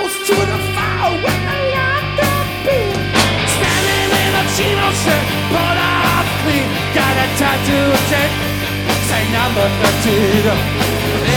close to the fire when the light got big. Standing in a chino shirt, pulled off clean. Got a tattoo of 10, say number 13.